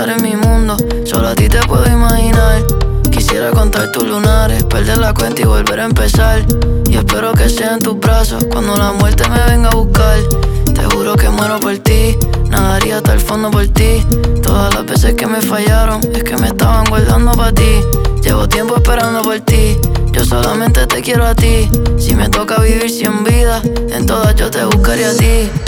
estar en mi mundo, solo a ti te puedo imaginar. Quisiera contar tus lunares, perder la cuenta y volver a empezar. Y espero que sea en tus brazos cuando la muerte me venga a buscar. Te juro que muero por ti, nadaría hasta el fondo por ti. Todas las veces que me fallaron es que me estaban guardando para ti. Llevo tiempo esperando por ti, yo solamente te quiero a ti. Si me toca vivir 100 vidas, en todas yo te buscaré a ti.